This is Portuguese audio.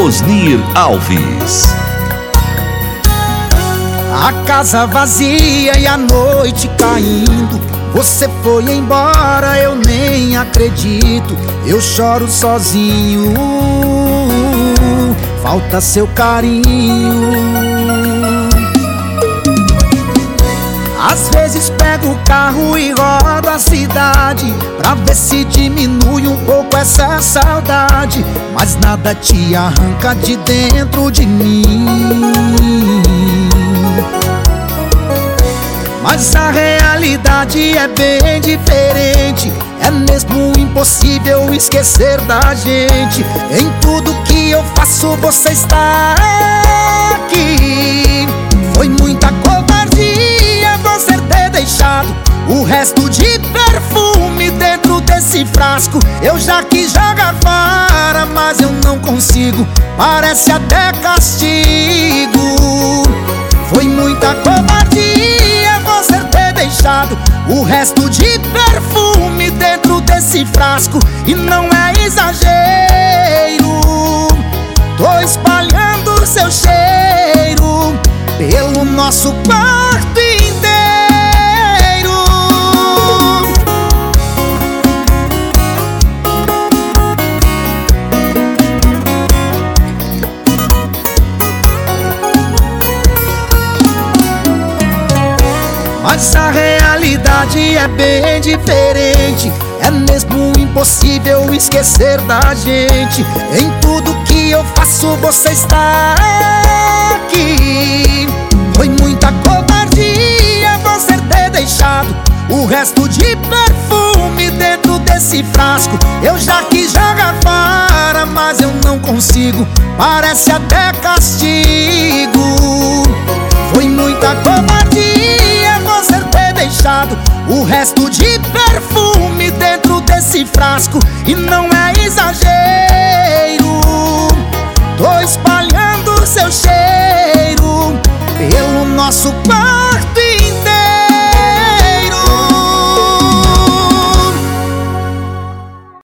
Osnir Alves. A casa vazia e a noite caindo, você foi embora, eu nem acredito. Eu choro sozinho, falta seu carinho. Às vezes pego o carro e rodo a cidade pra ver se diminui um pouco essa saudade, mas nada te arranca de dentro de mim. Mas a realidade é bem diferente, é mesmo impossível esquecer da gente. Em tudo que eu faço você está aqui. Foi muita covardia você ter deixado o resto de perfume dentro desse frasco. Eu já quis jogar fora, mas eu não consigo, parece até castigo. Foi muita covardia você ter deixado o resto de perfume dentro desse frasco. E não é exagero, tô espalhando seu cheiro pelo nosso quarto inteiro. Mas a realidade é bem diferente, é mesmo impossível esquecer da gente. Em tudo que eu faço você está aqui. Foi muita covardia você ter deixado o resto de perfume dentro desse frasco. Eu já quis jogar fora, mas eu não consigo, parece até castigo. Foi muita covardia você ter deixado o resto de perfume dentro desse frasco. E não é exagero, tô espalhando seu cheiro pelo nosso quarto